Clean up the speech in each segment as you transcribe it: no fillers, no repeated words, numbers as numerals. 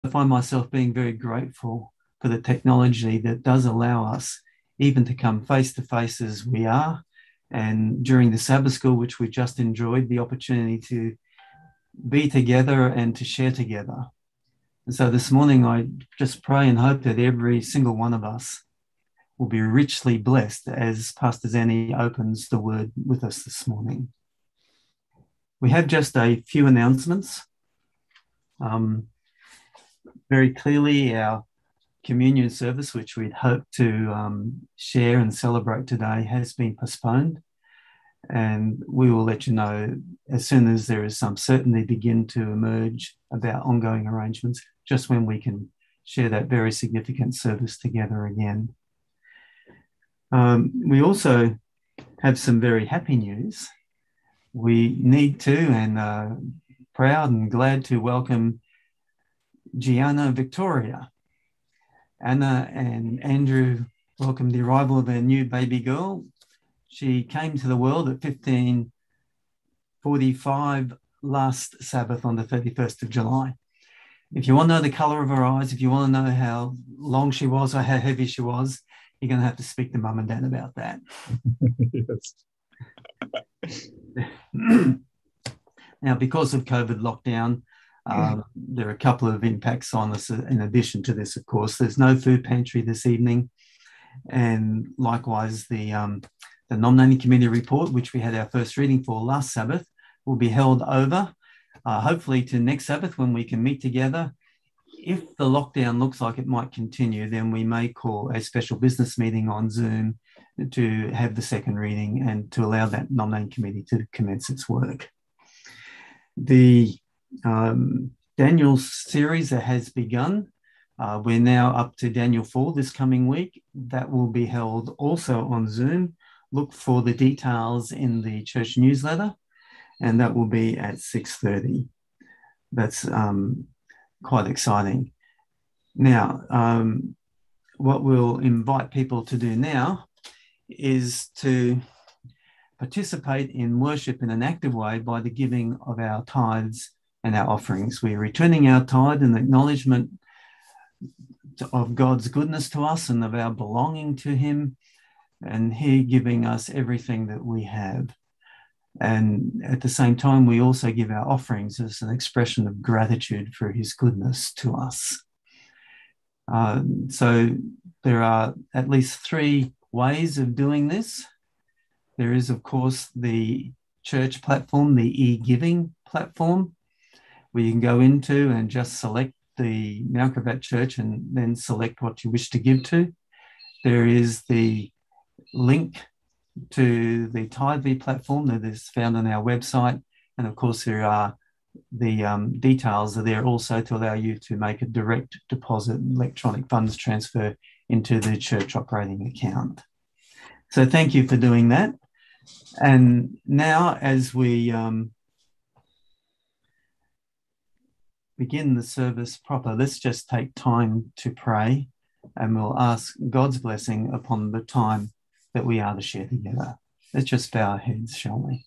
find myself being very grateful for the technology that does allow us even to come face to face as we are. And during the Sabbath school, which we just enjoyed, the opportunity to be together and to share together. And so this morning, I just pray and hope that every single one of us will be richly blessed as Pastor Zanny opens the word with us this morning. We have just a few announcements. Very clearly, our communion service, which we'd hoped to share and celebrate today, has been postponed. And we will let you know as soon as there is some certainty begin to emerge about ongoing arrangements, just when we can share that very significant service together again. We also have some very happy news. We need to and proud and glad to welcome Gianna Victoria. Anna and Andrew welcomed the arrival of their new baby girl. She came to the world at 15:45 last Sabbath on the 31st of July. If you want to know the colour of her eyes, if you want to know how long she was or how heavy she was, you're going to have to speak to Mum and Dad about that. Now, because of COVID lockdown, there are a couple of impacts on us in addition to this, of course. There's no food pantry this evening. And likewise, the nominating committee report, which we had our first reading for last Sabbath, will be held over, hopefully to next Sabbath when we can meet together. If the lockdown looks like it might continue, then we may call a special business meeting on Zoom to have the second reading and to allow that nominating committee to commence its work. The Daniel series that has begun, we're now up to Daniel 4 this coming week. That will be held also on Zoom. Look for the details in the church newsletter, and that will be at 6:30. That's quite exciting. Now, what we'll invite people to do now is to participate in worship in an active way by the giving of our tithes and our offerings. We're returning our tithe in acknowledgement of God's goodness to us and of our belonging to him, and he giving us everything that we have. And at the same time, we also give our offerings as an expression of gratitude for his goodness to us. So there are at least three ways of doing this. There is, of course, the church platform, the e-giving platform, where you can go into and just select the Mount Gravatt Church and then select what you wish to give to. There is the link to the Tithely platform that is found on our website. And of course, there are the details are there also to allow you to make a direct deposit electronic funds transfer into the church operating account. So thank you for doing that. And now as we begin the service proper, let's just take time to pray, and we'll ask God's blessing upon the time that we are to share together. Let's just bow our heads, shall we?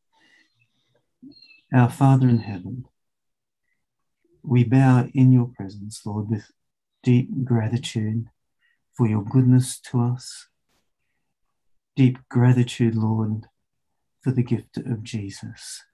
Our Father in heaven, we bow in your presence, Lord, with deep gratitude for your goodness to us. Deep gratitude, Lord, for the gift of Jesus.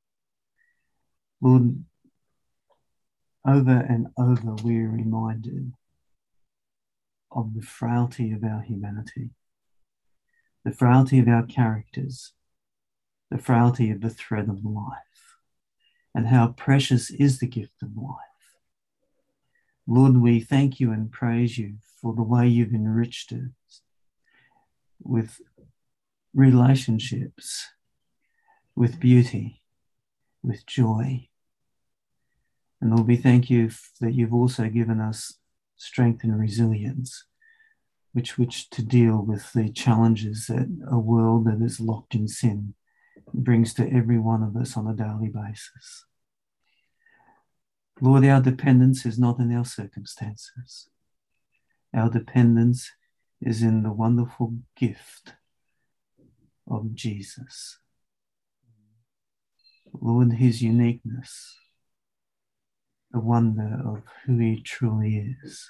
Lord, over and over we're reminded of the frailty of our humanity, the frailty of our characters, the frailty of the thread of life, and how precious is the gift of life. Lord, we thank you and praise you for the way you've enriched us with relationships, with beauty, with joy. And Lord, we thank you that you've also given us strength and resilience, which to deal with the challenges that a world that is locked in sin brings to every one of us on a daily basis. Lord, our dependence is not in our circumstances. Our dependence is in the wonderful gift of Jesus. Lord, his uniqueness, the wonder of who He truly is.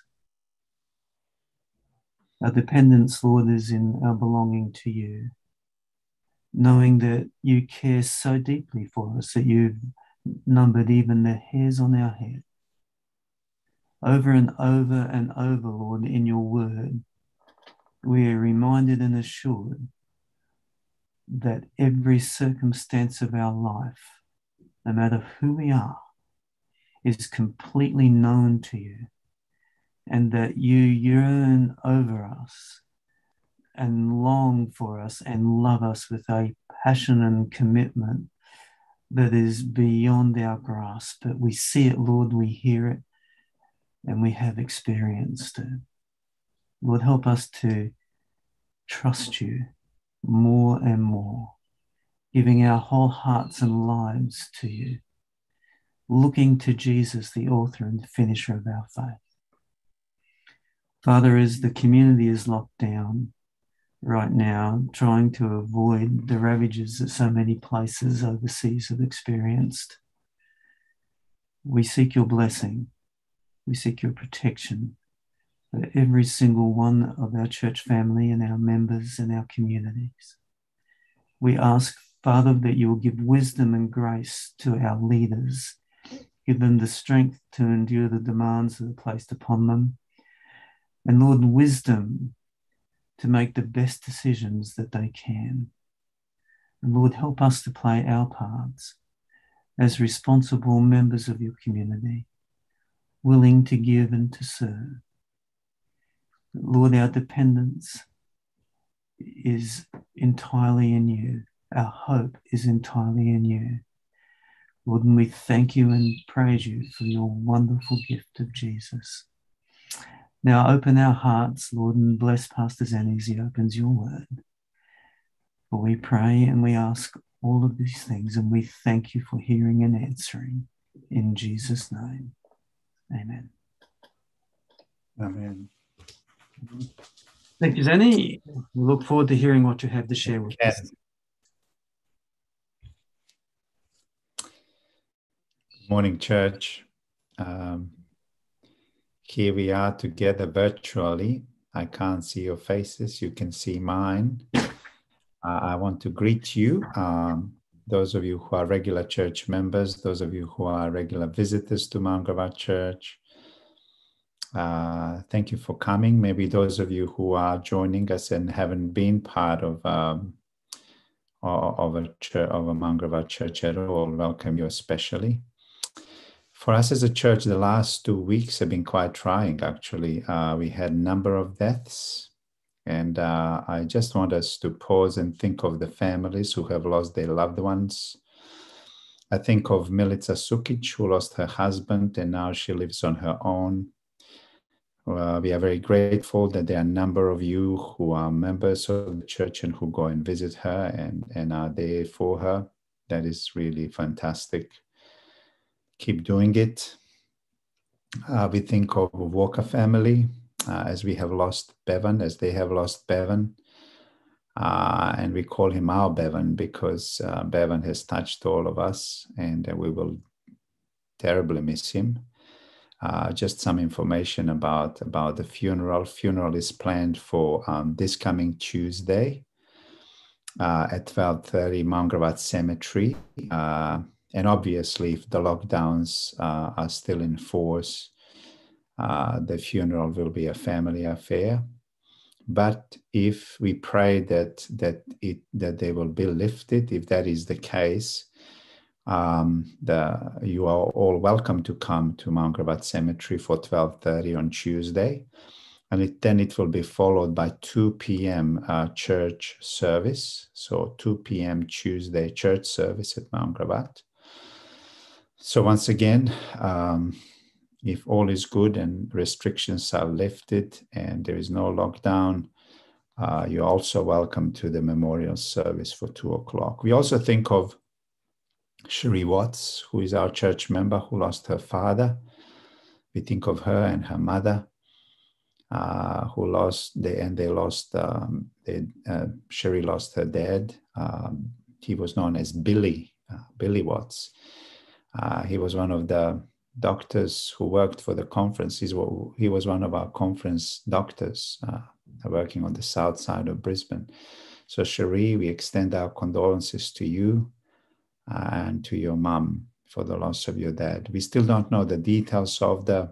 Our dependence, Lord, is in our belonging to You, knowing that You care so deeply for us that You've numbered even the hairs on our head. Over and over and over, Lord, in Your word, we are reminded and assured that every circumstance of our life, no matter who we are, is completely known to You, and that You yearn over us and long for us and love us with a passion and commitment that is beyond our grasp. But we see it, Lord, we hear it, and we have experienced it. Lord, help us to trust You more and more, giving our whole hearts and lives to You, looking to Jesus, the author and finisher of our faith. Father, as the community is locked down right now, trying to avoid the ravages that so many places overseas have experienced, we seek Your blessing. We seek Your protection for every single one of our church family and our members and our communities. We ask, Father, that You will give wisdom and grace to our leaders. Give them the strength to endure the demands that are placed upon them. And Lord, wisdom to make the best decisions that they can. And Lord, help us to play our parts as responsible members of Your community, willing to give and to serve. Lord, our dependence is entirely in You. Our hope is entirely in You. Lord, and we thank You and praise You for Your wonderful gift of Jesus. Now open our hearts, Lord, and bless Pastor Zen as he opens Your word. For we pray and we ask all of these things, and we thank You for hearing and answering. In Jesus' name, amen. Amen. Thank you, Zanny. We look forward to hearing what you have to share with us. Good morning, church. Here we are together virtually. I can't see your faces. You can see mine. I want to greet you, those of you who are regular church members, those of you who are regular visitors to Mount Gravatt Church. Thank you for coming. Maybe those of you who are joining us and haven't been part of a Mount Gravatt Church at all, welcome you especially. For us as a church, the last 2 weeks have been quite trying, actually. We had a number of deaths, and I just want us to pause and think of the families who have lost their loved ones. I think of Milica Sukic, who lost her husband, and now she lives on her own. We are very grateful that there are a number of you who are members of the church and who go and visit her and are there for her. That is really fantastic. Keep doing it. We think of Walker family as we have lost Bevan, as they have lost Bevan. And we call him our Bevan because Bevan has touched all of us, and we will terribly miss him. Just some information about the funeral. Funeral is planned for this coming Tuesday at 12:30 Mount Gravatt Cemetery. And obviously, if the lockdowns are still in force, the funeral will be a family affair. But if we pray that they will be lifted, if that is the case, you are all welcome to come to Mount Gravatt Cemetery for 12:30 on Tuesday, and then it will be followed by 2 p.m. Church service. So 2 p.m. Tuesday church service at Mount Gravatt. So once again, if all is good and restrictions are lifted and there is no lockdown, you're also welcome to the memorial service for 2:00. We also think of Sherry Watts, who is our church member who lost her father. We think of her and her mother, who Sherry lost her dad. He was known as Billy Watts. He was one of the doctors who worked for the conference. He was one of our conference doctors working on the south side of Brisbane. So Cherie, we extend our condolences to you and to your mum for the loss of your dad. We still don't know the details of the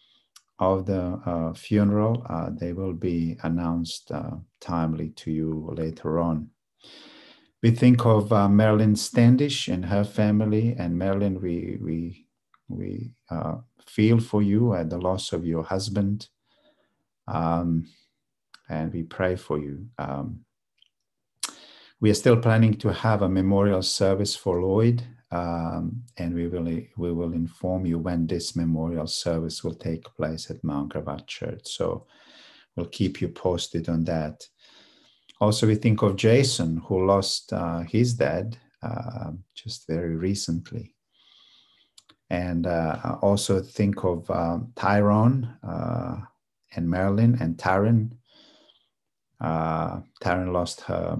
funeral. They will be announced timely to you later on. We think of Marilyn Standish and her family. And Marilyn, we feel for you at the loss of your husband, and we pray for you. We are still planning to have a memorial service for Lloyd, and we will inform you when this memorial service will take place at Mount Gravatt Church. So we'll keep you posted on that. Also, we think of Jason, who lost his dad just very recently. And also think of Tyrone and Marilyn and Taryn. Taryn lost her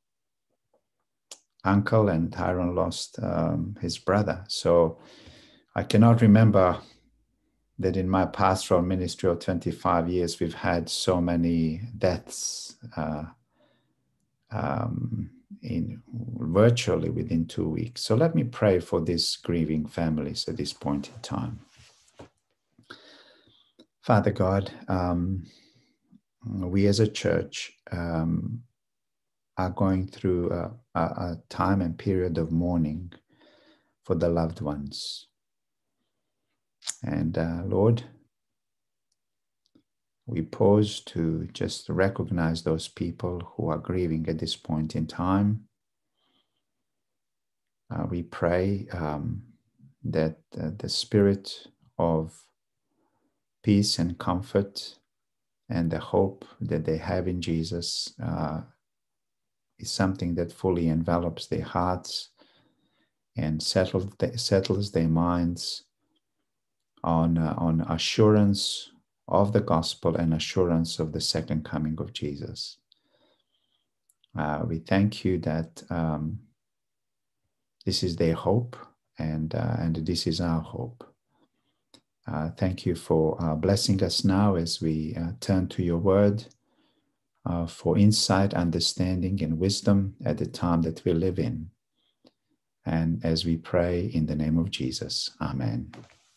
uncle, and Tyrone lost his brother. So I cannot remember that in my pastoral ministry of 25 years, we've had so many deaths in virtually within 2 weeks. So let me pray for these grieving families at this point in time. Father God, we as a church are going through a time and period of mourning for the loved ones. And Lord, we pause to just recognize those people who are grieving at this point in time. We pray that the spirit of peace and comfort and the hope that they have in Jesus is something that fully envelops their hearts and settles their minds on assurance of the gospel and assurance of the second coming of Jesus. We thank you that this is their hope, and this is our hope. Thank you for blessing us now as we turn to your word for insight, understanding, and wisdom at the time that we live in. And as we pray in the name of Jesus, amen.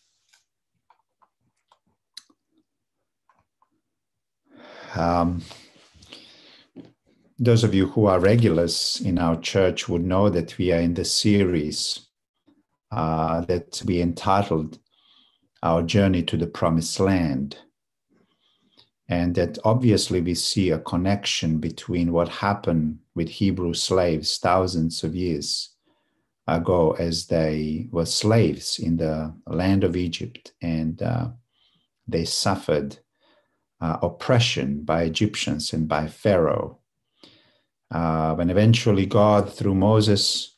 Those of you who are regulars in our church would know that we are in the series that we entitled Our Journey to the Promised Land. And that obviously we see a connection between what happened with Hebrew slaves thousands of years ago as they were slaves in the land of Egypt, and they suffered oppression by Egyptians and by Pharaoh. When eventually God, through Moses,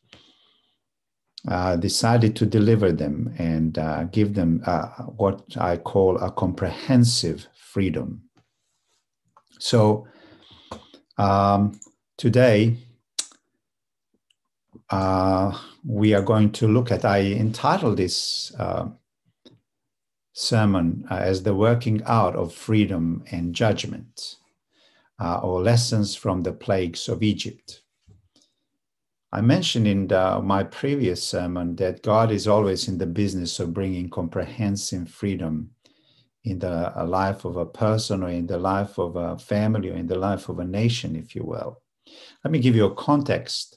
decided to deliver them and give them what I call a comprehensive freedom. So today we are going to look at, I entitled this sermon as the working out of freedom and judgment, or lessons from the plagues of Egypt. I mentioned in my previous sermon that God is always in the business of bringing comprehensive freedom in the life of a person, or in the life of a family, or in the life of a nation, if you will. Let me give you a context.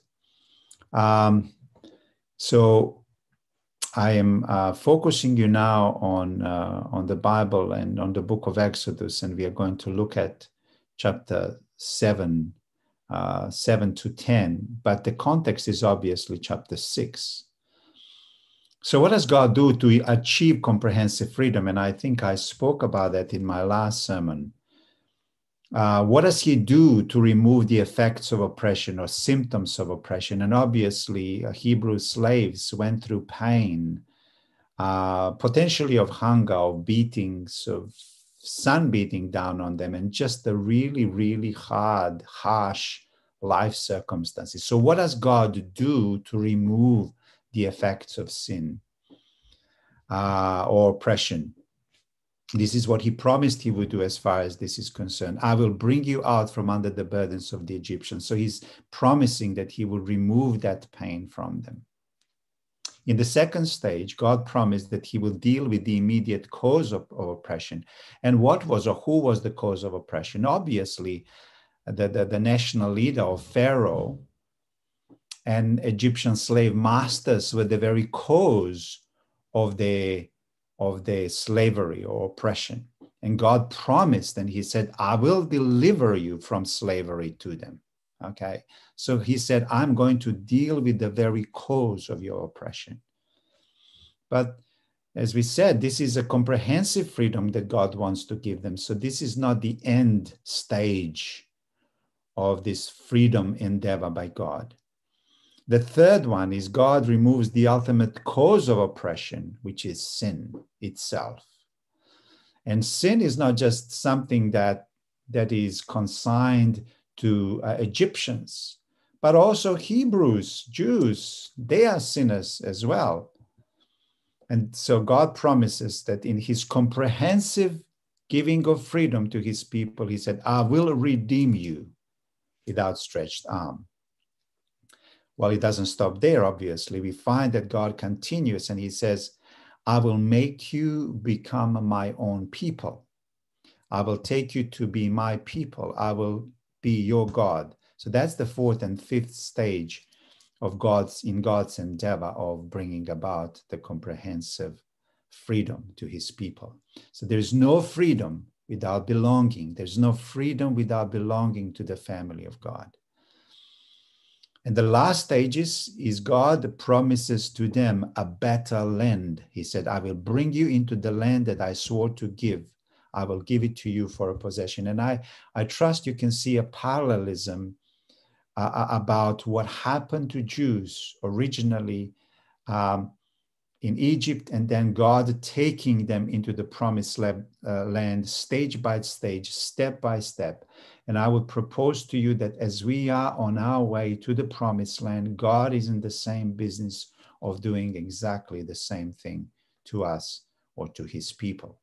So I am focusing you now on the Bible and on the book of Exodus, and we are going to look at chapter 7 to 10, but the context is obviously chapter 6. So what does God do to achieve comprehensive freedom? And I think I spoke about that in my last sermon. What does he do to remove the effects of oppression or symptoms of oppression? And obviously, Hebrew slaves went through pain, potentially of hunger, of beatings, of sun beating down on them, and just the really, really hard, harsh life circumstances. So what does God do to remove the effects of sin? or oppression. This is what he promised he would do as far as this is concerned. I will bring you out from under the burdens of the Egyptians. So he's promising that he will remove that pain from them. In the second stage, God promised that he will deal with the immediate cause of oppression. And what was or who was the cause of oppression? Obviously, the national leader of Pharaoh and Egyptian slave masters were the very cause of the slavery or oppression. And God promised, and he said, I will deliver you from slavery to them. Okay. So he said, I'm going to deal with the very cause of your oppression. But as we said, this is a comprehensive freedom that God wants to give them. So this is not the end stage of this freedom endeavor by God. The third one is God removes the ultimate cause of oppression, which is sin itself. And sin is not just something that is consigned to Egyptians, but also Hebrews, Jews, they are sinners as well. And so God promises that in his comprehensive giving of freedom to his people, he said, I will redeem you with outstretched arm. Well, it doesn't stop there, obviously. We find that God continues and he says, I will make you become my own people. I will take you to be my people. I will be your God. So that's the fourth and fifth stage of God's endeavor of bringing about the comprehensive freedom to his people. So there's no freedom without belonging. There's no freedom without belonging to the family of God. And the last stages is God promises to them a better land. He said, I will bring you into the land that I swore to give. I will give it to you for a possession. And I trust you can see a parallelism about what happened to Jews originally in Egypt, and then God taking them into the promised land stage by stage, step by step. And I would propose to you that as we are on our way to the promised land, God is in the same business of doing exactly the same thing to us or to his people.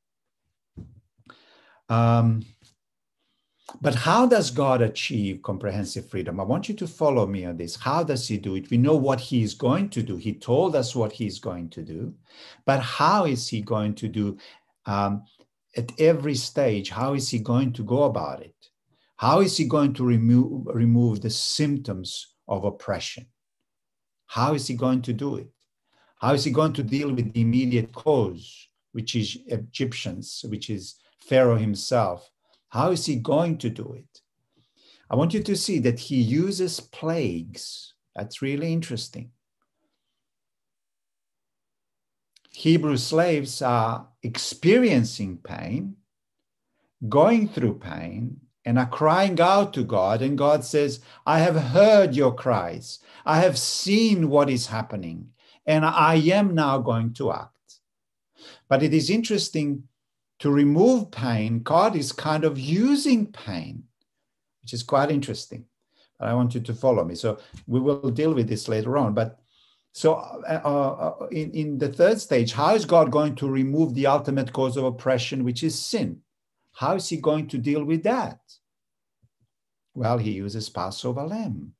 But how does God achieve comprehensive freedom? I want you to follow me on this. How does he do it? We know what he is going to do. He told us what he's going to do. But how is he going to do at every stage? How is he going to go about it? How is he going to remove the symptoms of oppression? How is he going to do it? How is he going to deal with the immediate cause, which is Egyptians, which is Pharaoh himself? How is he going to do it? I want you to see that he uses plagues. That's really interesting. Hebrew slaves are experiencing pain, going through pain, and are crying out to God. And God says, I have heard your cries. I have seen what is happening, and I am now going to act. But it is interesting. To remove pain, God is kind of using pain, which is quite interesting. But I want you to follow me. So we will deal with this later on. But so in the third stage, how is God going to remove the ultimate cause of oppression, which is sin? How is he going to deal with that? Well, he uses Passover lamb.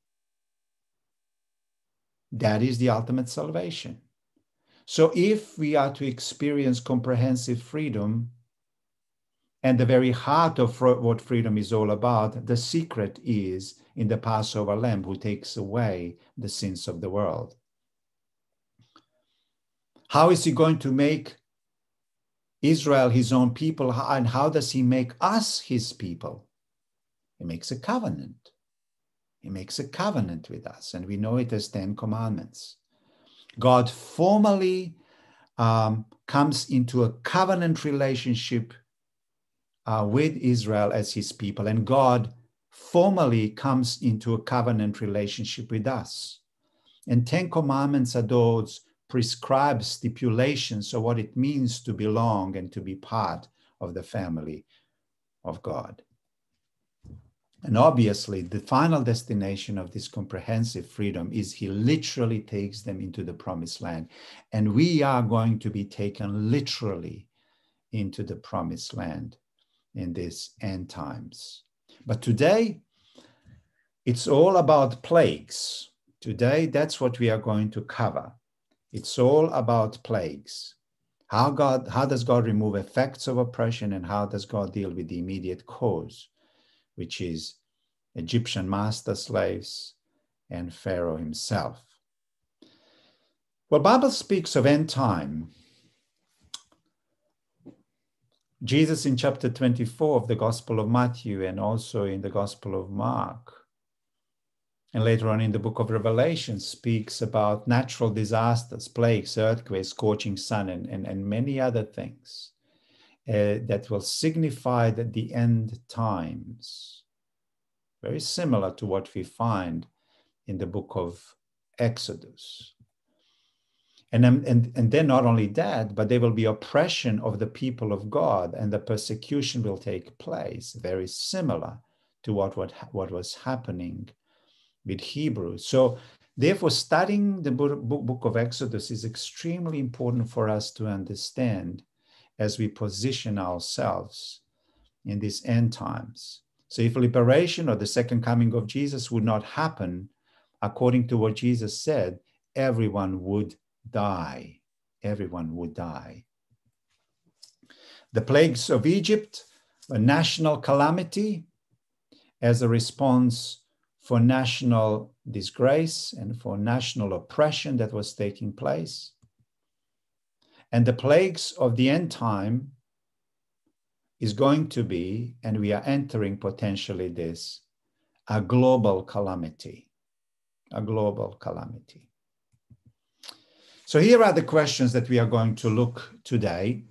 That is the ultimate salvation. So if we are to experience comprehensive freedom, and the very heart of what freedom is all about, the secret is in the Passover lamb who takes away the sins of the world. How is he going to make Israel his own people, and how does he make us his people? He makes a covenant. He makes a covenant with us, and we know it as 10 Commandments. God formally comes into a covenant relationship with Israel as his people, and God formally comes into a covenant relationship with us. And 10 Commandments are those prescribed stipulations of what it means to belong and to be part of the family of God. And obviously, the final destination of this comprehensive freedom is he literally takes them into the promised land. And we are going to be taken literally into the promised land in these end times. But today, it's all about plagues. Today, that's what we are going to cover. It's all about plagues. How does God remove effects of oppression, and how does God deal with the immediate cause, which is Egyptian master slaves and Pharaoh himself? Well, Bible speaks of end time. Jesus in chapter 24 of the Gospel of Matthew, and also in the Gospel of Mark, and later on in the book of Revelation, speaks about natural disasters, plagues, earthquakes, scorching sun, and many other things that will signify the end times. Very similar to what we find in the book of Exodus. And then not only that, but there will be oppression of the people of God, and the persecution will take place, very similar to what was happening with Hebrews. So therefore, studying the book of Exodus is extremely important for us to understand as we position ourselves in these end times. So if liberation or the second coming of Jesus would not happen according to what Jesus said, everyone would die. Everyone would die. The plagues of Egypt, a national calamity as a response for national disgrace and for national oppression that was taking place. And the plagues of the end time is going to be, and we are entering potentially this, a global calamity. A global calamity. So here are the questions that we are going to look today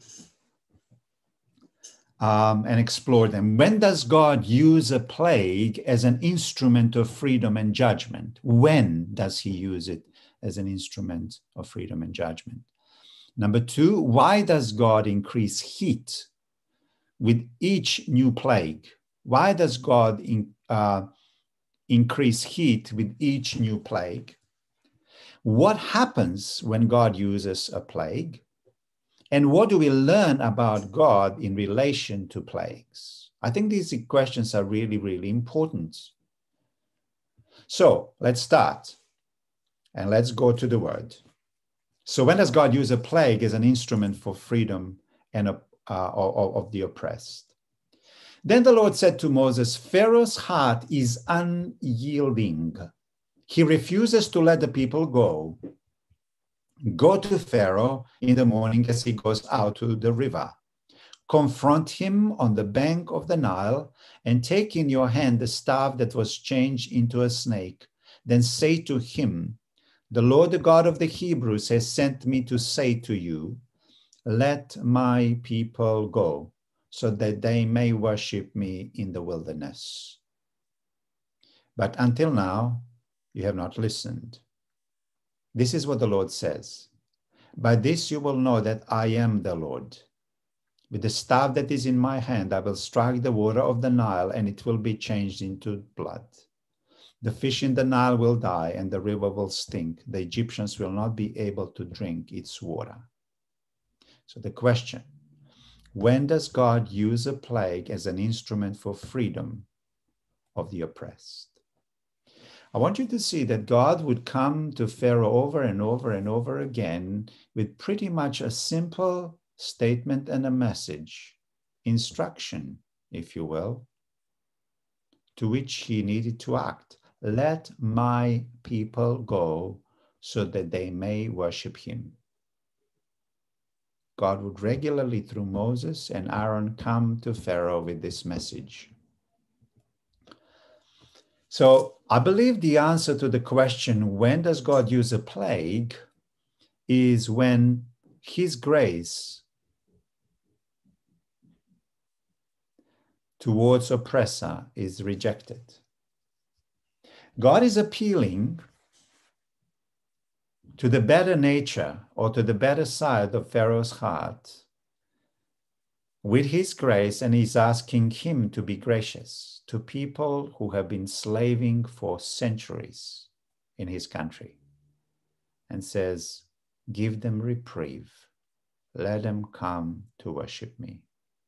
and explore them. When does God use a plague as an instrument of freedom and judgment? When does he use it as an instrument of freedom and judgment? Number two, why does God increase heat with each new plague? Why does God increase heat with each new plague? What happens when God uses a plague? And what do we learn about God in relation to plagues? I think these questions are really, really important. So let's start and let's go to the word. So when does God use a plague as an instrument for freedom and of the oppressed? Then the Lord said to Moses, Pharaoh's heart is unyielding. He refuses to let the people go. Go to Pharaoh in the morning as he goes out to the river. Confront him on the bank of the Nile, and take in your hand the staff that was changed into a snake. Then say to him, the Lord, the God of the Hebrews, has sent me to say to you, let my people go, so that they may worship me in the wilderness. But until now, you have not listened. This is what the Lord says. By this you will know that I am the Lord. With the staff that is in my hand, I will strike the water of the Nile, and it will be changed into blood. The fish in the Nile will die, and the river will stink. The Egyptians will not be able to drink its water. So the question, when does God use a plague as an instrument for freedom of the oppressed? I want you to see that God would come to Pharaoh over and over and over again with pretty much a simple statement and a message, instruction, if you will, to which he needed to act. Let my people go so that they may worship him. God would regularly, through Moses and Aaron, come to Pharaoh with this message. So I believe the answer to the question, when does God use a plague, is when his grace towards oppressor is rejected. God is appealing to the better nature or to the better side of Pharaoh's heart with his grace, and he's asking him to be gracious to people who have been slaving for centuries in his country, and says, give them reprieve. Let them come to worship me.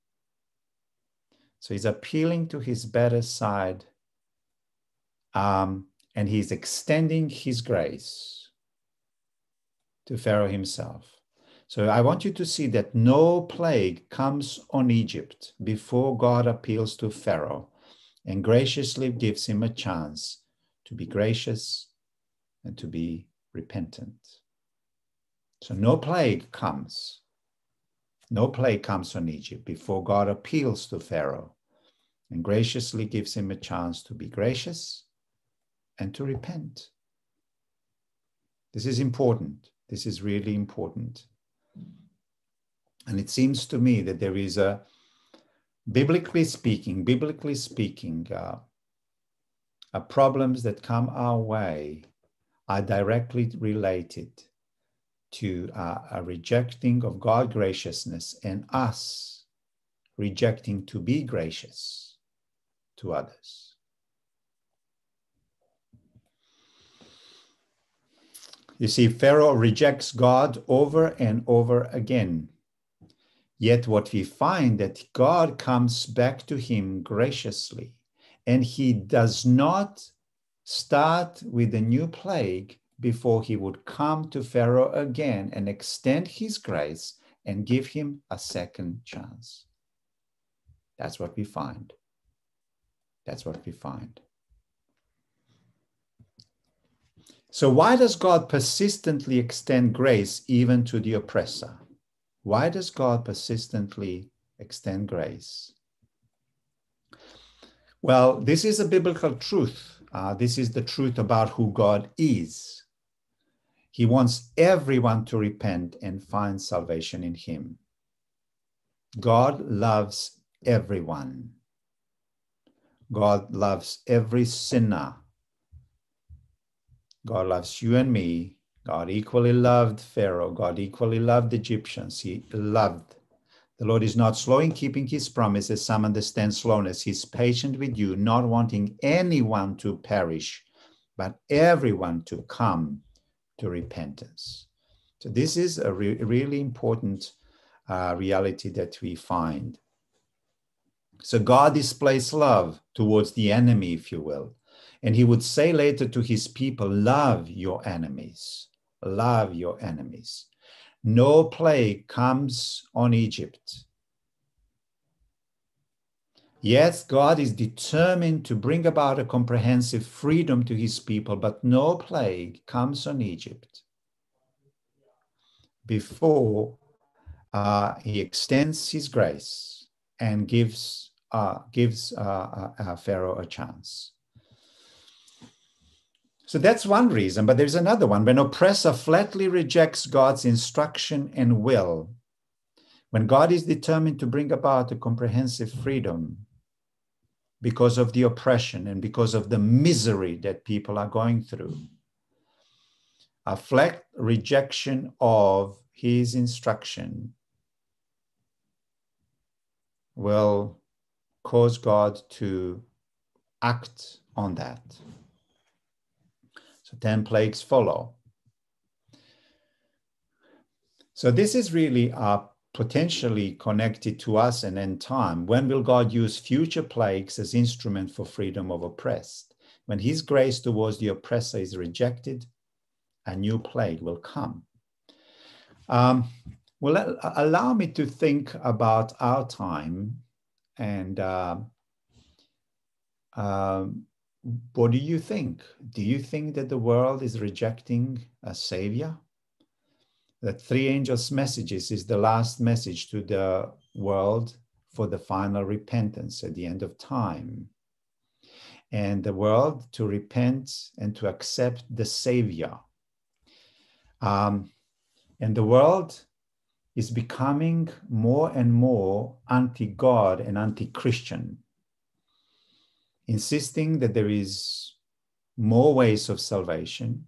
So he's appealing to his better side, and he's extending his grace to Pharaoh himself. So I want you to see that no plague comes on Egypt before God appeals to Pharaoh and graciously gives him a chance to be gracious and to be repentant. So no plague comes. No plague comes on Egypt before God appeals to Pharaoh and graciously gives him a chance to be gracious and to repent. This is important. This is really important. And it seems to me that there is a, biblically speaking, problems that come our way are directly related to a rejecting of God's graciousness and us rejecting to be gracious to others. You see, Pharaoh rejects God over and over again. Yet what we find that God comes back to him graciously, and he does not start with a new plague before he would come to Pharaoh again and extend his grace and give him a second chance. That's what we find. That's what we find. So why does God persistently extend grace even to the oppressor? Why does God persistently extend grace? Well, this is a biblical truth. This is the truth about who God is. He wants everyone to repent and find salvation in him. God loves everyone. God loves every sinner. God loves you and me. God equally loved Pharaoh. God equally loved the Egyptians. He loved. The Lord is not slow in keeping his promises. Some understand slowness. He's patient with you, not wanting anyone to perish, but everyone to come to repentance. So this is a really important reality that we find. So God displays love towards the enemy, if you will. And he would say later to his people, love your enemies. Love your enemies. No plague comes on Egypt. Yes, God is determined to bring about a comprehensive freedom to his people, but no plague comes on Egypt before he extends his grace and gives Pharaoh a chance. So that's one reason, but there's another one. When oppressor flatly rejects God's instruction and will, when God is determined to bring about a comprehensive freedom because of the oppression and because of the misery that people are going through, a flat rejection of his instruction will cause God to act on that. So 10 plagues follow. So this is really potentially connected to us and end time. When will God use future plagues as instrument for freedom of oppressed? When his grace towards the oppressor is rejected, a new plague will come. Well, allow me to think about our time and what do you think? Do you think that the world is rejecting a savior? The three angels' messages is the last message to the world for the final repentance at the end of time. And the world to repent and to accept the savior. And the world is becoming more and more anti-God and anti-Christian, insisting that there is more ways of salvation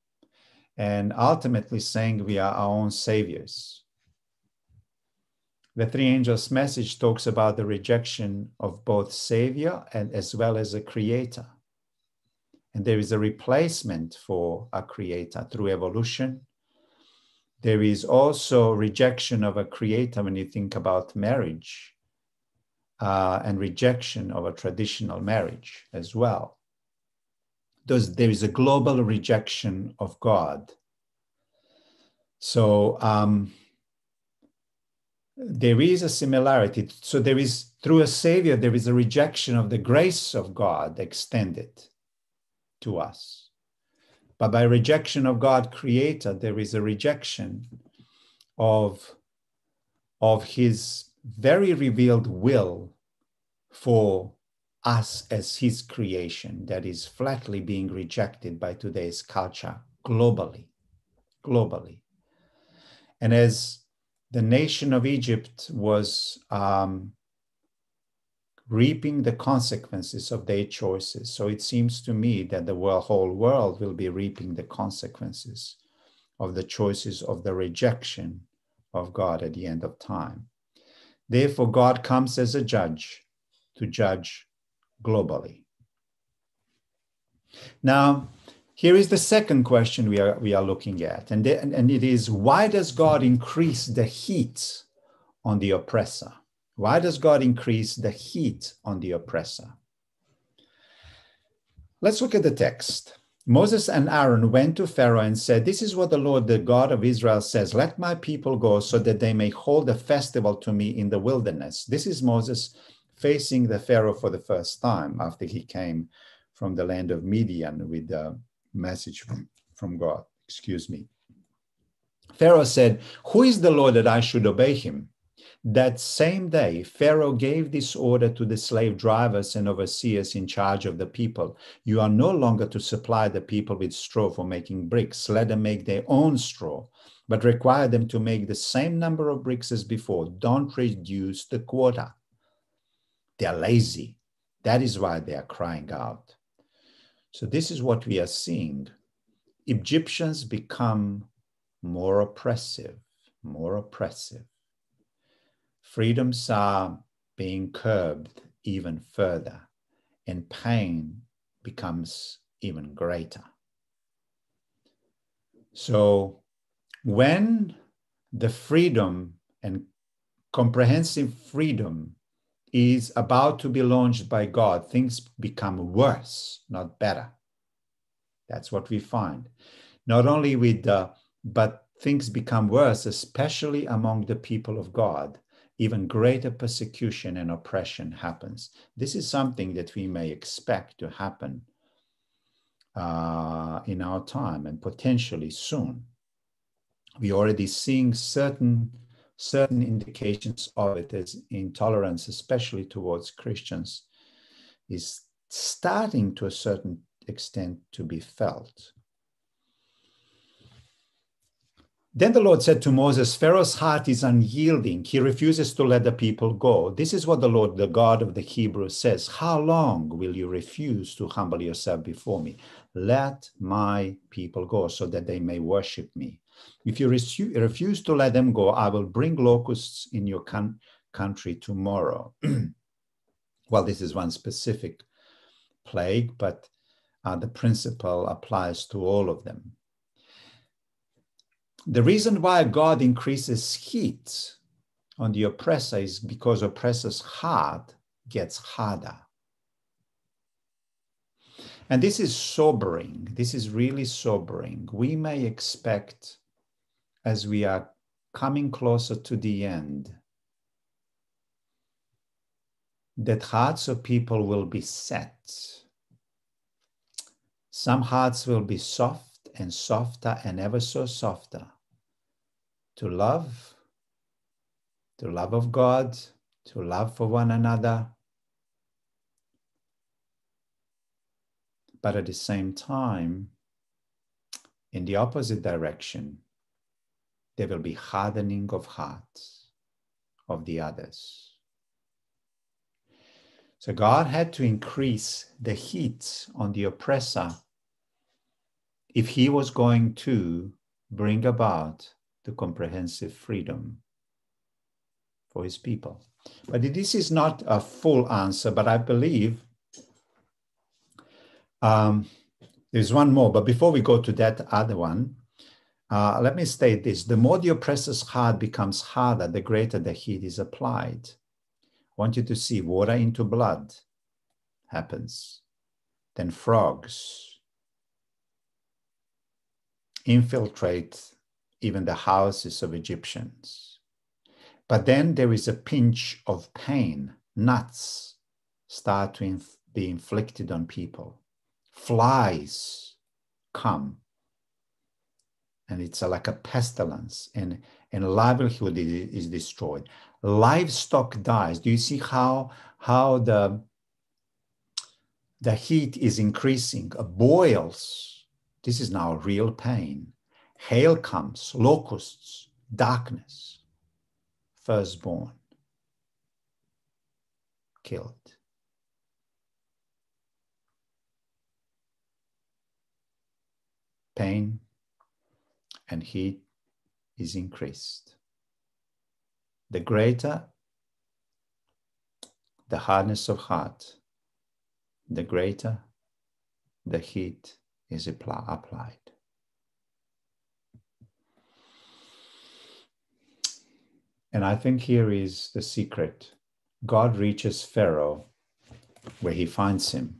and ultimately saying we are our own saviors. The three angels' message talks about the rejection of both Savior and as well as a Creator. And there is a replacement for a Creator through evolution. There is also rejection of a Creator when you think about marriage, and rejection of a traditional marriage as well. There is a global rejection of God. So there is a similarity. So there is, through a Savior, there is a rejection of the grace of God extended to us. But by rejection of God Creator, there is a rejection of his very revealed will for us as his creation that is flatly being rejected by today's culture globally. And as the nation of Egypt was reaping the consequences of their choices, so it seems to me that the whole world will be reaping the consequences of the choices of the rejection of God at the end of time. Therefore, God comes as a judge to judge globally. Now, here is the second question we are looking at, and it is, why does God increase the heat on the oppressor? Why does God increase the heat on the oppressor? Let's look at the text. Moses and Aaron went to Pharaoh and said, "This is what the Lord, the God of Israel says, let my people go so that they may hold a festival to me in the wilderness." This is Moses facing the Pharaoh for the first time after he came from the land of Midian with the message from God. Pharaoh said, "Who is the Lord that I should obey him?" That same day, Pharaoh gave this order to the slave drivers and overseers in charge of the people: "You are no longer to supply the people with straw for making bricks. Let them make their own straw, but require them to make the same number of bricks as before. Don't reduce the quota." They're lazy. That is why they are crying out. So this is what we are seeing. Egyptians become more oppressive. Freedoms are being curbed even further, and pain becomes even greater. So when the freedom and comprehensive freedom is about to be launched by God, things become worse, not better. That's what we find. Not only but things become worse, especially among the people of God. Even greater persecution and oppression happens. This is something that we may expect to happen in our time and potentially soon. We're already seeing certain indications of it, as intolerance, especially towards Christians, is starting to a certain extent to be felt. Then the Lord said to Moses, "Pharaoh's heart is unyielding. He refuses to let the people go. This is what the Lord, the God of the Hebrews, says: How long will you refuse to humble yourself before me? Let my people go so that they may worship me. If you refuse to let them go, I will bring locusts in your country tomorrow." Well, this is one specific plague, but the principle applies to all of them. The reason why God increases heat on the oppressor is because oppressor's heart gets harder. And this is sobering. This is really sobering. We may expect, as we are coming closer to the end, that hearts of people will be set. Some hearts will be soft and softer and ever so softer to love of God, to love for one another. But at the same time, in the opposite direction, there will be hardening of hearts of the others. So God had to increase the heat on the oppressor if he was going to bring about the comprehensive freedom for his people. But this is not a full answer, but I believe there's one more. But before we go to that other one, let me state this. The more the oppressor's heart becomes harder, the greater the heat is applied. I want you to see water into blood happens. Then frogs infiltrate even the houses of Egyptians. But then there is a pinch of pain. Gnats start to be inflicted on people. Flies come. And it's like a pestilence, and livelihood is destroyed. Livestock dies. Do you see how the heat is increasing? Boils. This is now real pain. Hail comes, locusts, darkness. Firstborn killed. Pain and heat is increased. The greater the hardness of heart, the greater the heat is applied. And I think here is the secret. God reaches Pharaoh where he finds him.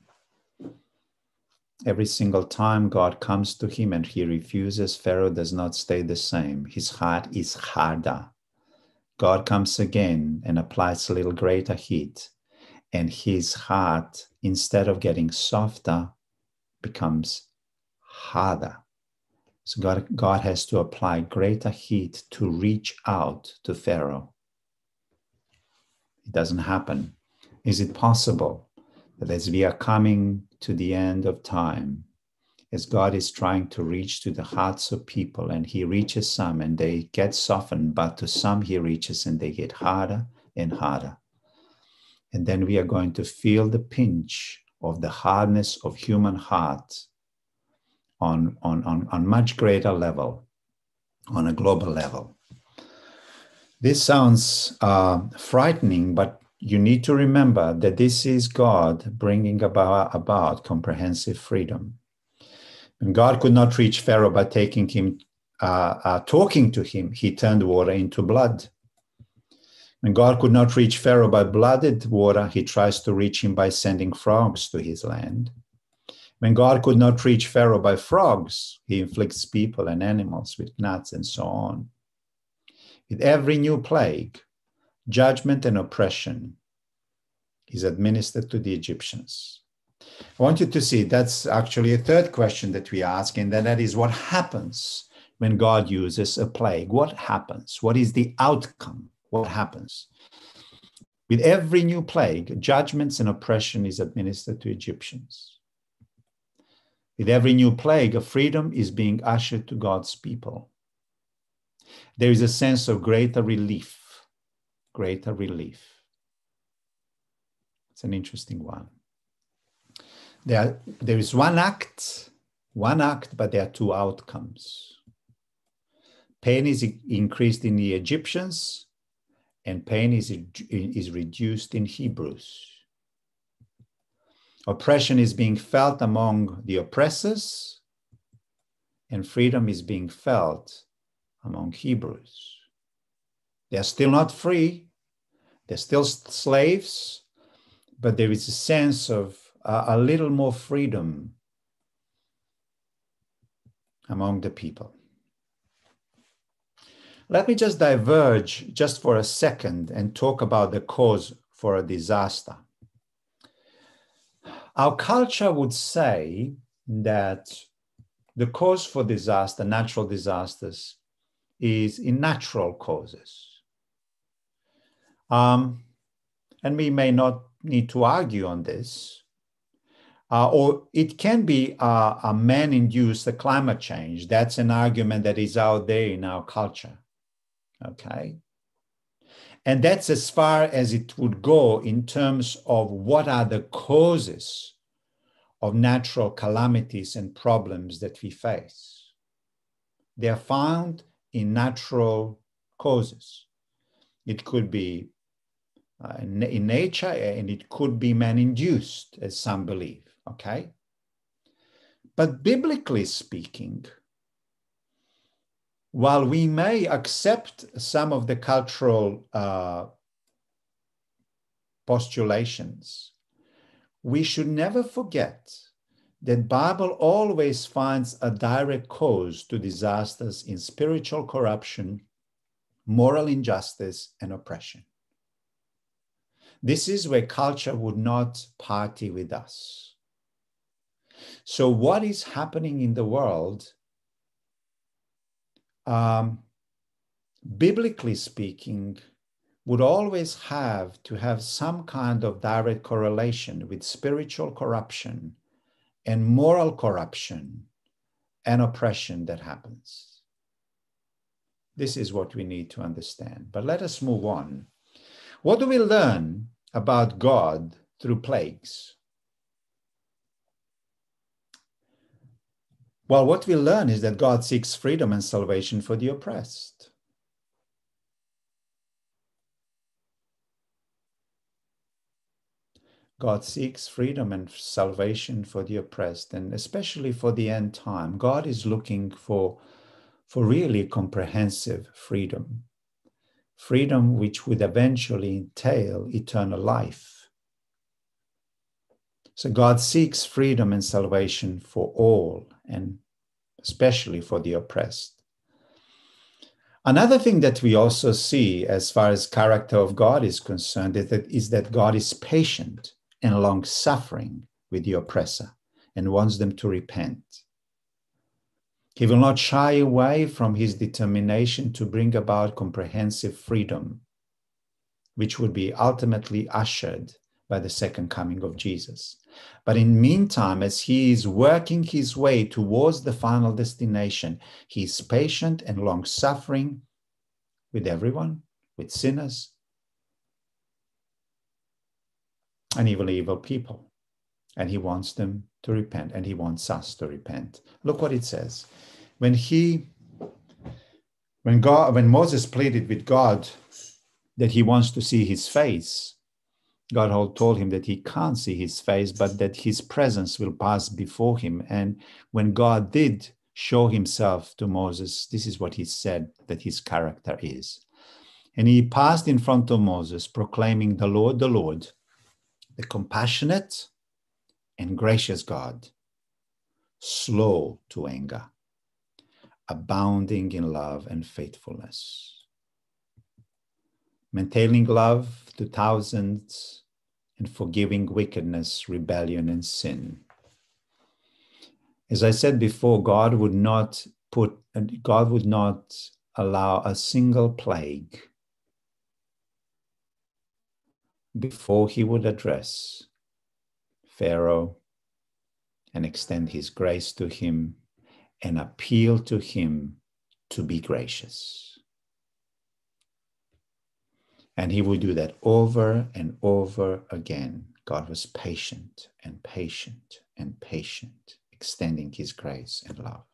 Every single time God comes to him and he refuses, Pharaoh does not stay the same. His heart is harder. God comes again and applies a little greater heat, and his heart, instead of getting softer, becomes harder. So God has to apply greater heat to reach out to Pharaoh. It doesn't happen. Is it possible that as we are coming to the end of time, as God is trying to reach to the hearts of people, and he reaches some and they get softened, but to some he reaches and they get harder and harder. And then we are going to feel the pinch of the hardness of human heart on much greater level, on a global level. This sounds frightening, but you need to remember that this is God bringing about comprehensive freedom. And God could not reach Pharaoh by taking him, talking to him. He turned water into blood. And God could not reach Pharaoh by blooded water. He tries to reach him by sending frogs to his land. When God could not reach Pharaoh by frogs, he inflicts people and animals with gnats and so on. With every new plague, judgment and oppression is administered to the Egyptians. I want you to see that's actually a third question that we ask, and that is what happens when God uses a plague? What happens? What is the outcome? What happens? With every new plague, judgments and oppression is administered to Egyptians. With every new plague, a freedom is being ushered to God's people. There is a sense of greater relief. Greater relief. It's an interesting one. There is one act, but there are two outcomes. Pain is increased in the Egyptians, and pain is reduced in Hebrews. Oppression is being felt among the oppressors, and freedom is being felt among Hebrews. They are still not free. They're still slaves, but there is a sense of a little more freedom among the people. Let me just diverge just for a second and talk about the cause for a disaster. Our culture would say that the cause for disaster, natural disasters, is in natural causes. And we may not need to argue on this. Or it can be a man-induced climate change. That's an argument that is out there in our culture. Okay? And that's as far as it would go in terms of what are the causes of natural calamities and problems that we face. They are found in natural causes. It could be in nature, and it could be man-induced, as some believe, okay? But biblically speaking, while we may accept some of the cultural postulations, we should never forget that Bible always finds a direct cause to disasters in spiritual corruption, moral injustice, and oppression. This is where culture would not party with us. So what is happening in the world, biblically speaking, would always have to have some kind of direct correlation with spiritual corruption and moral corruption and oppression that happens. This is what we need to understand. But let us move on. What do we learn about God through plagues? Well, what we learn is that God seeks freedom and salvation for the oppressed. God seeks freedom and salvation for the oppressed, and especially for the end time. God is looking for really comprehensive freedom. Freedom which would eventually entail eternal life. So God seeks freedom and salvation for all, and especially for the oppressed. Another thing that we also see as far as character of God is concerned is that God is patient and long-suffering with the oppressor and wants them to repent. He will not shy away from his determination to bring about comprehensive freedom, which would be ultimately ushered by the second coming of Jesus. But in the meantime, as he is working his way towards the final destination, he is patient and long-suffering with everyone, with sinners, and even evil people. And he wants them to repent, and he wants us to repent. Look what it says. When Moses pleaded with God that he wants to see his face, God told him that he can't see his face, but that his presence will pass before him. And when God did show himself to Moses, this is what he said that his character is. And he passed in front of Moses, proclaiming, the Lord, the compassionate and gracious God, slow to anger, abounding in love and faithfulness, maintaining love to thousands, and forgiving wickedness, rebellion, and sin. As I said before, God would not allow a single plague before he would address Pharaoh and extend his grace to him and appeal to him to be gracious. And he would do that over and over again. God was patient and patient and patient, extending his grace and love.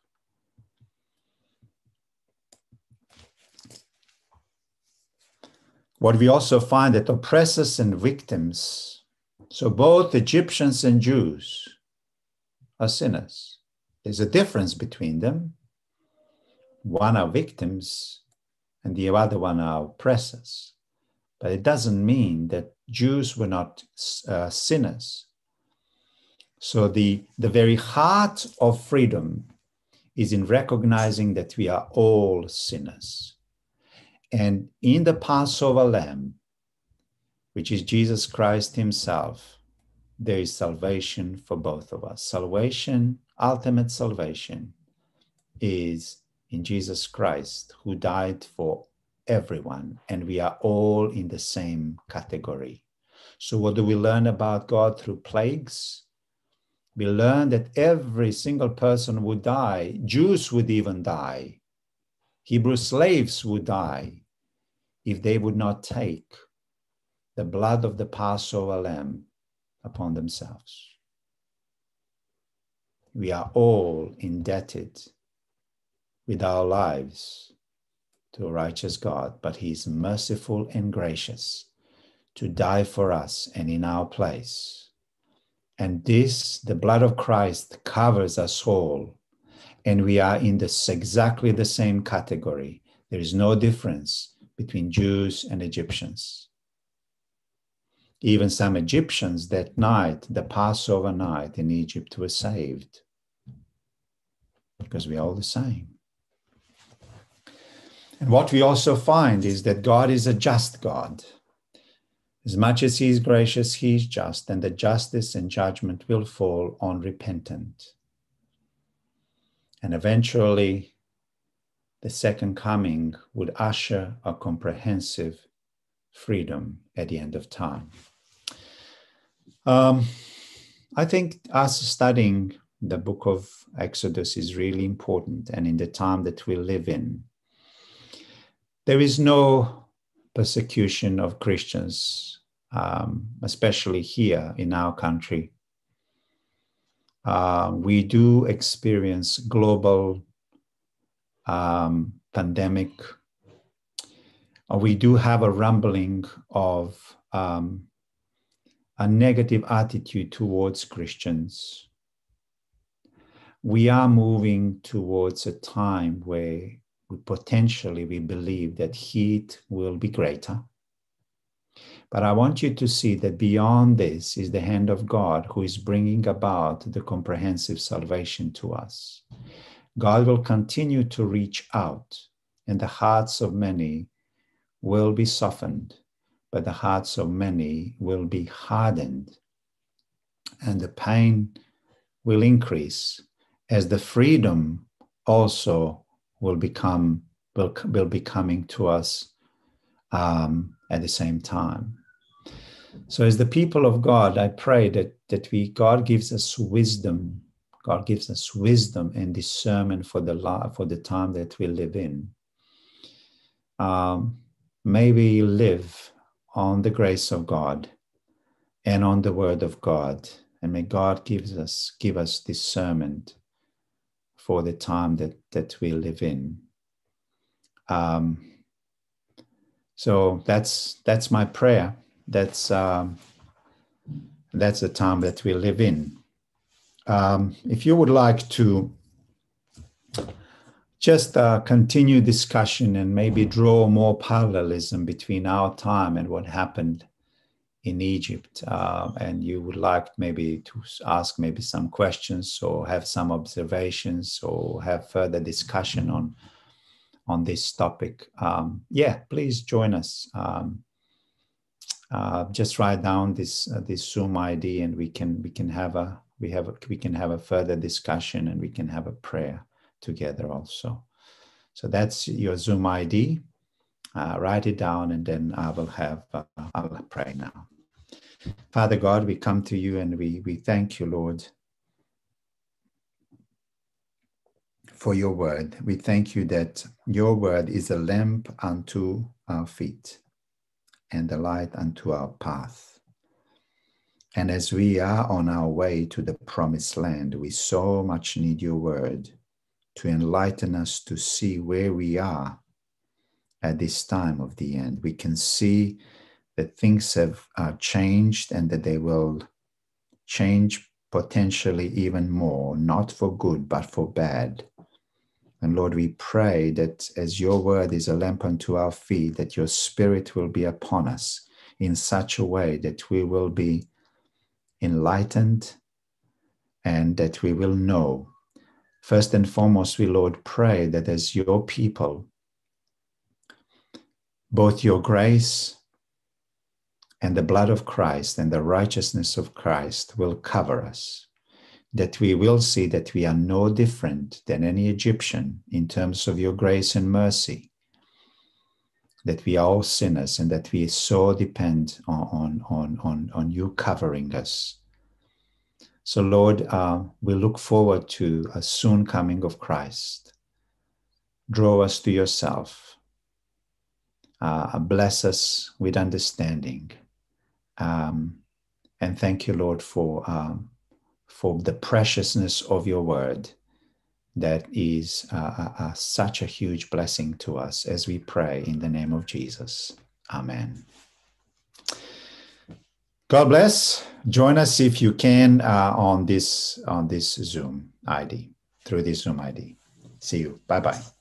What we also find that oppressors and victims, so both Egyptians and Jews, are sinners. There's a difference between them. One are victims and the other one are oppressors. But it doesn't mean that Jews were not sinners. So the very heart of freedom is in recognizing that we are all sinners. And in the Passover lamb, which is Jesus Christ himself, there is salvation for both of us. Salvation, ultimate salvation, is in Jesus Christ, who died for everyone, and we are all in the same category. So what do we learn about God through plagues? We learn that every single person would die. Jews would even die. Hebrew slaves would die if they would not take the blood of the Passover lamb upon themselves. We are all indebted with our lives to a righteous God, but he is merciful and gracious to die for us and in our place. And this, the blood of Christ, covers us all. And we are in this exactly the same category. There is no difference between Jews and Egyptians. Even some Egyptians that night, the Passover night in Egypt, were saved because we are all the same. And what we also find is that God is a just God. As much as he is gracious, he is just, and the justice and judgment will fall on repentant. And eventually, the second coming would usher a comprehensive freedom at the end of time. I think us studying the book of Exodus is really important, and in the time that we live in, there is no persecution of Christians, especially here in our country. We do experience global pandemic. We do have a rumbling of a negative attitude towards Christians. We are moving towards a time where we believe that heat will be greater. But I want you to see that beyond this is the hand of God who is bringing about the comprehensive salvation to us. God will continue to reach out, and the hearts of many will be softened, but the hearts of many will be hardened, and the pain will increase as the freedom also will be coming to us at the same time. So as the people of God, I pray that God gives us wisdom. God gives us wisdom and discernment for the time that we live in. May we live on the grace of God and on the word of God, and may God give us discernment for the time that we live in. So that's my prayer. That's the time that we live in. If you would like to just continue discussion and maybe draw more parallelism between our time and what happened in Egypt, and you would like maybe to ask maybe some questions or have some observations or have further discussion on this topic, please join us. Just write down this Zoom ID, and we can have a further discussion, and we can have a prayer together also. So that's your Zoom ID. Write it down, and then I will pray now. Father God, we come to you and we thank you, Lord, for your word. We thank you that your word is a lamp unto our feet and a light unto our path. And as we are on our way to the promised land, we so much need your word to enlighten us to see where we are at this time of the end. We can see that things have changed, and that they will change potentially even more, not for good, but for bad. And Lord, we pray that as your word is a lamp unto our feet, that your spirit will be upon us in such a way that we will be enlightened and that we will know. First and foremost, we, Lord, pray that as your people, both your grace and the blood of Christ and the righteousness of Christ will cover us, that we will see that we are no different than any Egyptian in terms of your grace and mercy, that we are all sinners, and that we so depend on you covering us. So Lord, we look forward to a soon coming of Christ. Draw us to yourself. Bless us with understanding. And thank you, Lord, for the preciousness of your word, that is such a huge blessing to us as we pray in the name of Jesus. Amen. God bless. Join us if you can on this Zoom ID, through this Zoom ID. See you. Bye-bye.